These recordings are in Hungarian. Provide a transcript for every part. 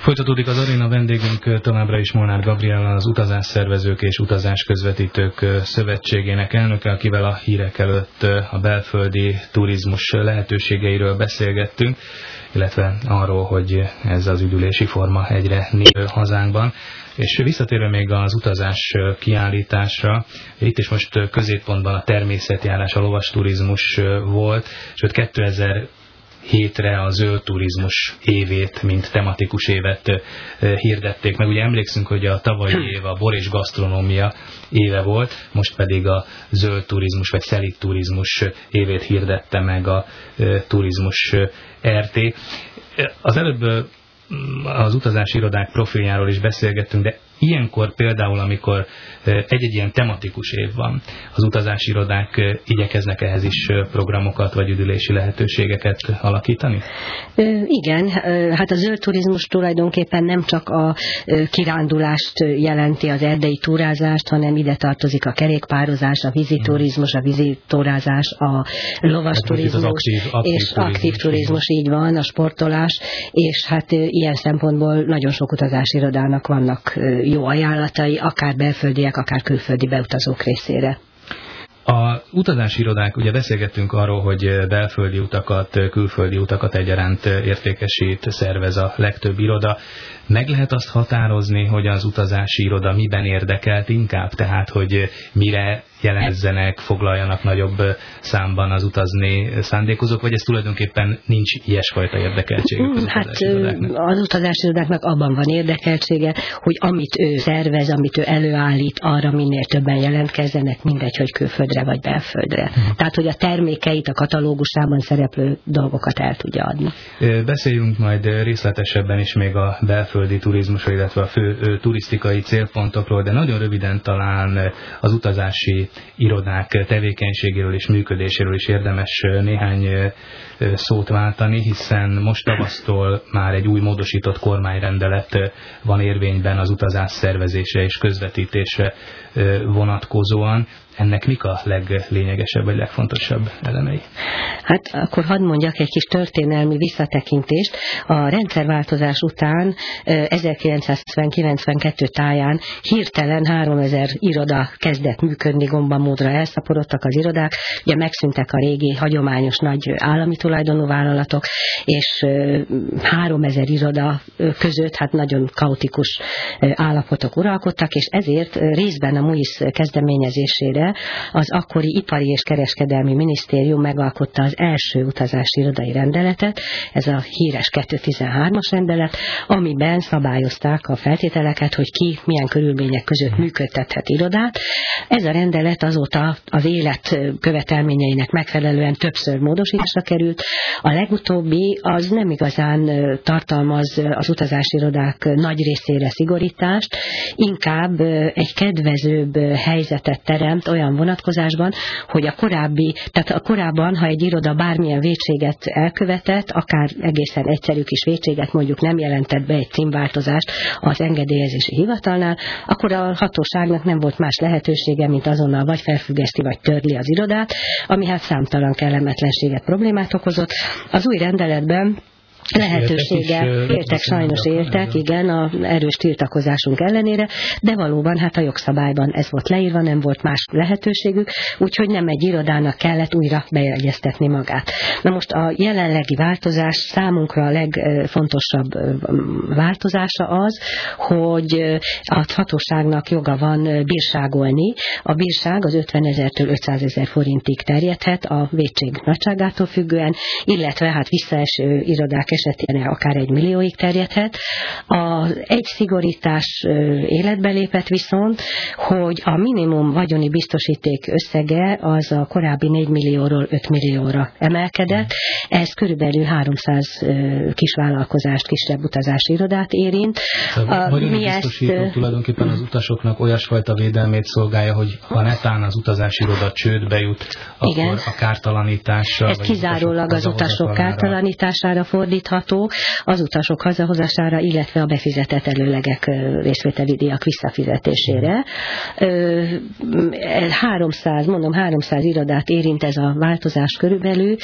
Folytatódik az aréna, vendégünk továbbra is Molnár Gabriella, az Utazásszervezők és Utazásközvetítők Szövetségének elnöke, akivel a hírek előtt a belföldi turizmus lehetőségeiről beszélgettünk, illetve arról, hogy ez az üdülési forma egyre nő hazánkban. És visszatérve még az utazás kiállításra, itt is most középpontban a természetjárás, a lovasturizmus volt, sőt 2007-re a zöld turizmus évét, mint tematikus évet hirdették meg. Ugye emlékszünk, hogy a tavalyi év a bor és gasztronómia éve volt, most pedig a zöld turizmus vagy szelíd turizmus évét hirdette meg a turizmus RT. Az előbb az utazási irodák profiljáról is beszélgettünk, de ilyenkor például, amikor egy-egy ilyen tematikus év van, az utazási irodák igyekeznek ehhez is programokat vagy üdülési lehetőségeket alakítani? Igen, hát a zöld turizmus tulajdonképpen nem csak a kirándulást jelenti, az erdei túrázást, hanem ide tartozik a kerékpározás, a vízi turizmus, a vízi túrázás, a lovas turizmus, és aktív turizmus, így van, a sportolás, és hát ilyen szempontból nagyon sok utazási irodának vannak jó ajánlatai, akár belföldiek, akár külföldi beutazók részére. A utazási irodák, ugye beszélgettünk arról, hogy belföldi utakat, külföldi utakat egyaránt értékesít, szervez a legtöbb iroda. Meg lehet azt határozni, hogy az utazási iroda miben érdekelt inkább? Tehát, hogy mire jelezzenek, foglaljanak nagyobb számban az utazni szándékozók, vagy ez tulajdonképpen nincs ilyesfajta érdekeltségük az utazási irodáknak? Az utazási irodáknak abban van érdekeltsége, hogy amit ő szervez, amit ő előállít, arra minél többen jelentkezzenek, mindegy, hogy külföldre vagy belföldre. Tehát, hogy a termékeit, a katalógusában szereplő dolgokat el tudja adni. Beszéljünk majd részletesebben is még a belföldi turizmusról, illetve a fő turisztikai célpontokról, de nagyon röviden talán az utazási irodák tevékenységéről és működéséről is érdemes néhány szót váltani, hiszen most tavasztól már egy új módosított kormányrendelet van érvényben az utazás szervezésre és közvetítésre vonatkozóan. Ennek mik a leglényegesebb vagy legfontosabb elemei? Hát akkor hadd mondjak egy kis történelmi visszatekintést. A rendszerváltozás után 1992 táján hirtelen 3000 iroda kezdett működni, gombamódra elszaporodtak az irodák, ugye megszűntek a régi hagyományos nagy állami tulajdonú vállalatok, és 3000 iroda között hát nagyon kaotikus állapotok uralkodtak, és ezért részben a MUISZ kezdeményezésére az akkori Ipari és Kereskedelmi Minisztérium megalkotta az első utazási irodai rendeletet, ez a híres 213-as rendelet, amiben szabályozták a feltételeket, hogy ki milyen körülmények között működtethet irodát. Ez a rendelet azóta az élet követelményeinek megfelelően többször módosításra került. A legutóbbi az nem igazán tartalmaz az utazási irodák nagy részére szigorítást, inkább egy kedvezőbb helyzetet teremt olyan vonatkozásban, hogy a korábban, ha egy iroda bármilyen vétséget elkövetett, akár egészen egyszerű kis vétséget, mondjuk nem jelentett be egy címváltozást az engedélyezési hivatalnál, akkor a hatóságnak nem volt más lehetősége, mint azonnal vagy felfüggeszti, vagy törli az irodát, ami hát számtalan kellemetlenséget, problémát okozott. Az új rendeletben lehetőséggel éltek, igen, a erős tiltakozásunk ellenére, de valóban hát a jogszabályban ez volt leírva, nem volt más lehetőségük, úgyhogy nem egy irodának kellett újra bejegyeztetni magát. Na most a jelenlegi változás számunkra a legfontosabb változása az, hogy a hatóságnak joga van bírságolni. A bírság az 50 000-től 500 000 forintig terjedhet a vétség nagyságától függően, illetve hát visszaeső irodák esetén akár 1 millióig terjedhet. Egy szigorítás életbe lépett viszont, hogy a minimum vagyoni biztosíték összege az a korábbi 4 millióról 5 millióra emelkedett. Ez körülbelül 300 kisvállalkozást, kisebb utazási irodát érint. A vagyoni biztosító tulajdonképpen az utasoknak olyasfajta védelmét szolgálja, hogy ha netán az utazási iroda csődbe jut, akkor a kártalanításra... Ez kizárólag az utasok kártalanítására fordít, biztosítható az utasok hazahozására, illetve a befizetett előlegek részvételi díjak visszafizetésére. 300 irodát érint ez a változás körülbelül.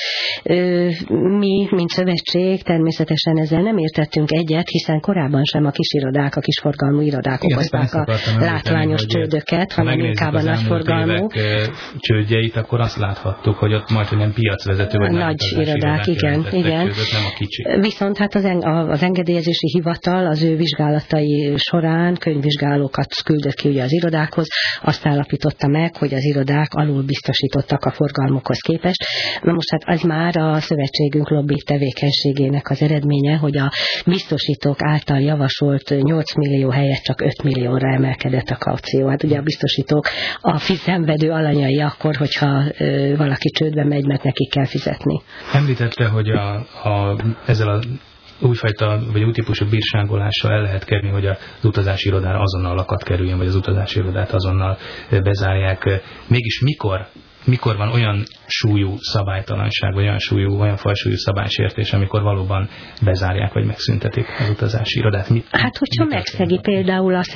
Mi, mint szövetség, természetesen ezzel nem értettünk egyet, hiszen korábban sem a kisirodák, a kisforgalmú irodák okozták a látványos csődöket, hanem inkább a nagyforgalmú csődjeit, akkor azt láthattuk, hogy ott majd, hogy nem piacvezető, vagy nagy irodák, igen. Csődöt, nem a kicsi. Viszont hát az engedélyezési hivatal az ő vizsgálatai során könyvvizsgálókat küldött ki ugye az irodákhoz, azt állapította meg, hogy az irodák alul biztosítottak a forgalmukhoz képest. Na most hát az már a szövetségünk lobby tevékenységének az eredménye, hogy a biztosítók által javasolt 8 millió helyett csak 5 millióra emelkedett a kaució. Hát ugye a biztosítók a szenvedő alanyai akkor, hogyha valaki csődbe megy, mert nekik kell fizetni. Említette, hogy ezzel a újfajta, vagy új típusú bírságolással el lehet kerülni, hogy az utazási irodára azonnal lakat kerüljön, vagy az utazási irodát azonnal bezárják. Mégis mikor van olyan súlyú szabálytalanság, vagy olyan fajsúlyú szabálysértés, amikor valóban bezárják, vagy megszüntetik az utazási irodát? Hát, hogyha megszegi például a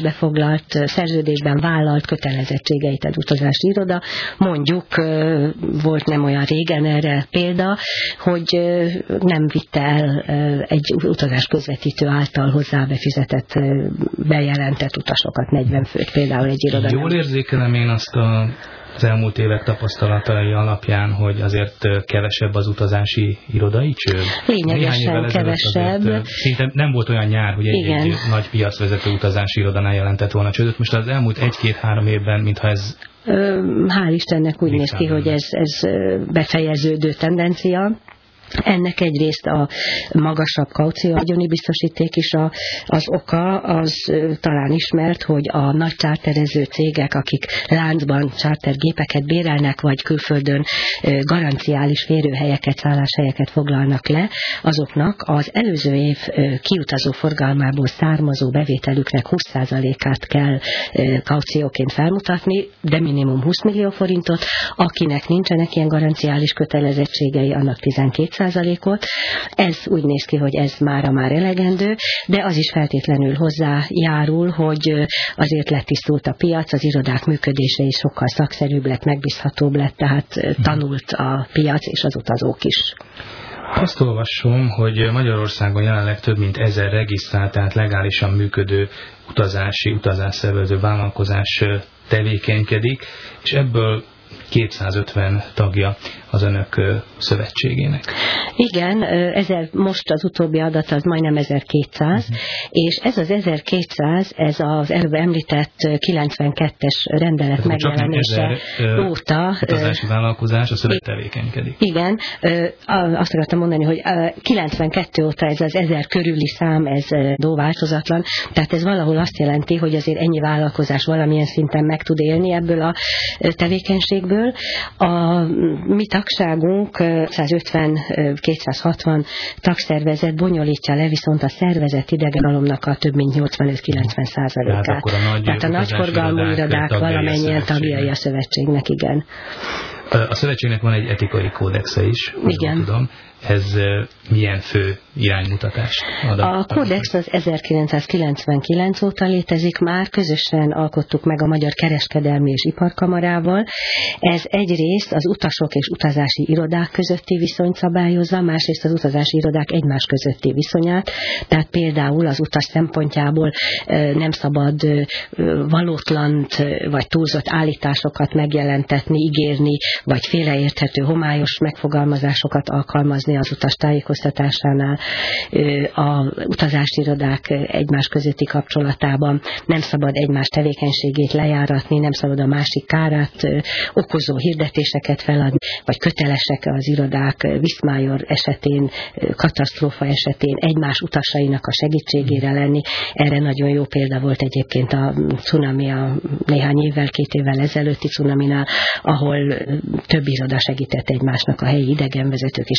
szerződésben vállalt kötelezettségeit az utazási iroda, mondjuk volt nem olyan régen erre példa, hogy nem vitte el egy utazás közvetítő által hozzá befizetett, bejelentett utasokat, 40 főt például egy iroda. Jól érzékelem én azt az elmúlt évek tapasztalatai alapján, hogy azért kevesebb az utazási irodai csőd? Lényegesen kevesebb. Szinte nem volt olyan nyár, hogy egy nagy piacvezető utazási irodanál jelentett volna csődöt. Most az elmúlt 1-2-3 évben, mintha ez... Hál' Istennek úgy néz ki, hogy ez befejeződő tendencia. Ennek egyrészt a magasabb kaucióagyoni biztosíték is az oka, az talán ismert, hogy a nagy csárterező cégek, akik láncban csártergépeket bérelnek, vagy külföldön garanciális férőhelyeket, szálláshelyeket foglalnak le, azoknak az előző év kiutazó forgalmából származó bevételüknek 20%-át kell kaucióként felmutatni, de minimum 20 millió forintot, akinek nincsenek ilyen garanciális kötelezettségei, annak 12%. Ez úgy néz ki, hogy ez már elegendő, de az is feltétlenül hozzájárul, hogy azért letisztult a piac, az irodák működése is sokkal szakszerűbb lett, megbízhatóbb lett, tehát tanult a piac és az utazók is. Azt olvasom, hogy Magyarországon jelenleg több mint 1000 regisztrált, tehát legálisan működő utazásszervező vállalkozás tevékenykedik, és ebből 250 tagja az önök szövetségének. Igen, most az utóbbi adat az majdnem 1200, és ez az 1200, ez az előbb említett 92-es rendelet megjelenése óta... utazási vállalkozás a szövet tevékenykedik. Igen, azt akartam mondani, hogy 92 óta ez az 1000 körüli szám, ez változatlan, tehát ez valahol azt jelenti, hogy azért ennyi vállalkozás valamilyen szinten meg tud élni ebből a tevékenységből. A mi tagságunk 150-260 tagszervezet bonyolítja le viszont a szervezett idegenalomnak a több mint 85-90%-át. Tehát a nagyforgalmú irodák valamennyien tagjai a szövetségnek, igen. A szövetségnek van egy etikai kódexe is, igen. Tudom. Ez milyen fő iránymutatást ad? A kódex az 1999 óta létezik már, közösen alkottuk meg a Magyar Kereskedelmi és Iparkamarával. Ez egyrészt az utasok és utazási irodák közötti viszonyt szabályozza, másrészt az utazási irodák egymás közötti viszonyát, tehát például az utas szempontjából nem szabad valótlant vagy túlzott állításosokat megjelentetni, ígérni, vagy félreérthető, homályos megfogalmazásokat alkalmazni az utas tájékoztatásánál, a utazási irodák egymás közötti kapcsolatában nem szabad egymás tevékenységét lejáratni, nem szabad a másik kárát okozó hirdetéseket feladni, vagy kötelesek az irodák viszmájor esetén, katasztrófa esetén egymás utasainak a segítségére lenni. Erre nagyon jó példa volt egyébként a cunami, a néhány évvel, 2 évvel ezelőtti cunaminál, ahol több iroda segített egymásnak, a helyi idegenvezetők és irodák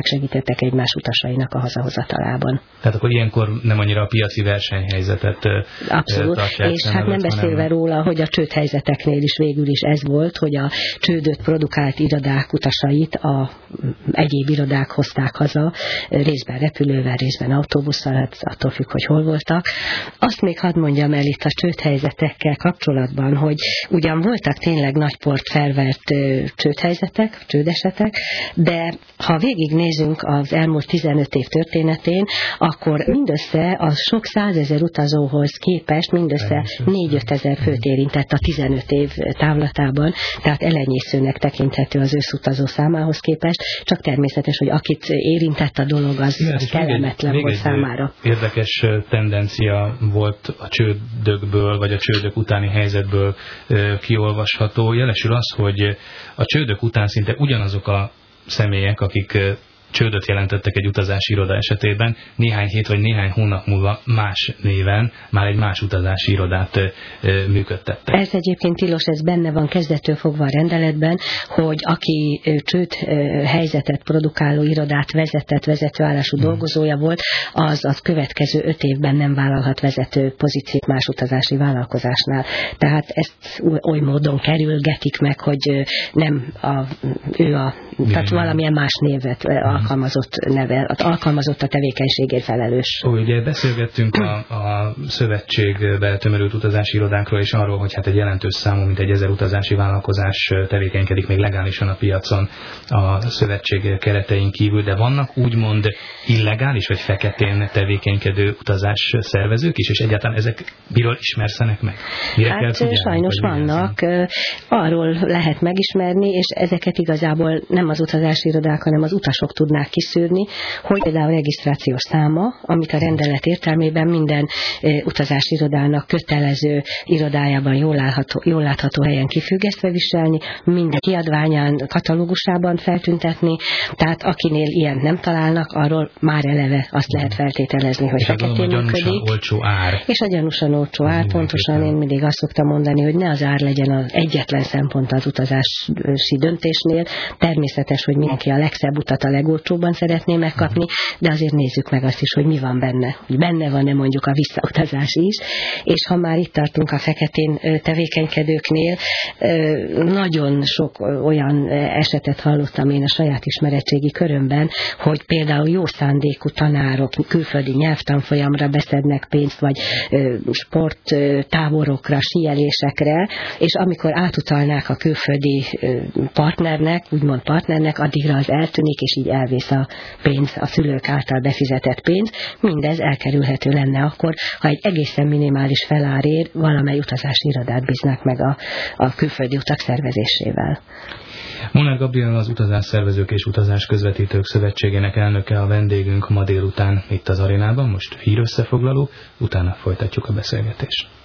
segítettek egymás utasainak a hazahozatalában. Tehát akkor ilyenkor nem annyira a piaci versenyhelyzetet tartják. És hát nem beszélve róla, hogy a csődhelyzeteknél is végül is ez volt, hogy a csődöt produkált irodák utasait a egyéb irodák hozták haza, részben repülővel, részben autóbusszal, hát attól függ, hogy hol voltak. Azt még hadd mondjam el itt a csődhelyzetekkel kapcsolatban, hogy ugyan voltak tényleg nagy port felvert csődhelyzetek, csődesetek, de ha végignézünk az elmúlt 15 év történetén, akkor mindössze a sok 100 000 utazóhoz képest mindössze 4-5 ezer főt érintett a 15 év távlatában, tehát elenyészőnek tekinthető az őszutazó számához képest, csak természetes, hogy akit érintett a dolog, az kellemetlen volt számára. Érdekes tendencia volt a csődökből, vagy a csődök utáni helyzetből kiolvasható. Jelesül az, hogy a csődök után szinte ugyanazok a személyek, akik csődöt jelentettek egy utazási iroda esetében, néhány hét vagy néhány hónap múlva más néven már egy más utazási irodát működtettek. Ez egyébként tilos, ez benne van kezdettől fogva a rendeletben, hogy aki csőd helyzetet produkáló irodát vezetett, vezetőállású dolgozója volt, az következő 5 évben nem vállalhat vezető pozíciót más utazási vállalkozásnál. Tehát ezt oly módon kerülgetik meg, hogy nem tehát valamilyen más névet alkalmazott a tevékenységért felelős. Ugye beszélgettünk a szövetségbe tömörült utazási irodákról, és arról, hogy hát egy jelentős számú, mint egy 1000 utazási vállalkozás tevékenykedik még legálisan a piacon a szövetség keretein kívül, de vannak úgymond illegális vagy feketén tevékenykedő utazás szervezők is, és egyáltalán ezek miről ismerszenek meg? Hát sajnos vannak, arról lehet megismerni, és ezeket igazából nem az utazási irodák, hanem az utasok tudnák kiszűrni, hogy például a regisztrációs száma, amit a rendelet értelmében minden utazási irodának kötelező irodájában jól látható helyen kifüggesztve viselni, minden kiadványán, katalógusában feltüntetni, tehát akinél ilyen nem találnak, arról már eleve azt lehet feltételezni, hogy feketén működik. Olcsó ár. És a gyanúsan olcsó ár, pontosan én mindig azt szoktam mondani, hogy ne az ár legyen az egyetlen szempont az utazási döntésnél. Természetes, hogy mindenki a legszebb utat a legolcsóbban szeretné megkapni, de azért nézzük meg azt is, hogy mi van benne. Hogy benne van-e mondjuk a visszautazás is, és ha már itt tartunk a feketén tevékenykedőknél, nagyon sok olyan esetet hallottam én a saját ismeretségi körömben, hogy például jó szándékú tanárok külföldi nyelvtanfolyamra beszednek pénzt, vagy sporttáborokra, síelésekre, és amikor átutalnák a külföldi partnernek, úgymond partnernek, addigra az eltűnik, és így elvész a pénz, a szülők által befizetett pénz. Mindez elkerülhető lenne akkor, ha egy egészen minimális felárért valamely utazási irodát bíznak meg a külföldi utak szervezésével. Molnár Gabriella, az Utazásszervezők és Utázásközvetítők Szövetségének elnöke a vendégünk ma délután itt az arénában. Most hírösszefoglaló, utána folytatjuk a beszélgetést.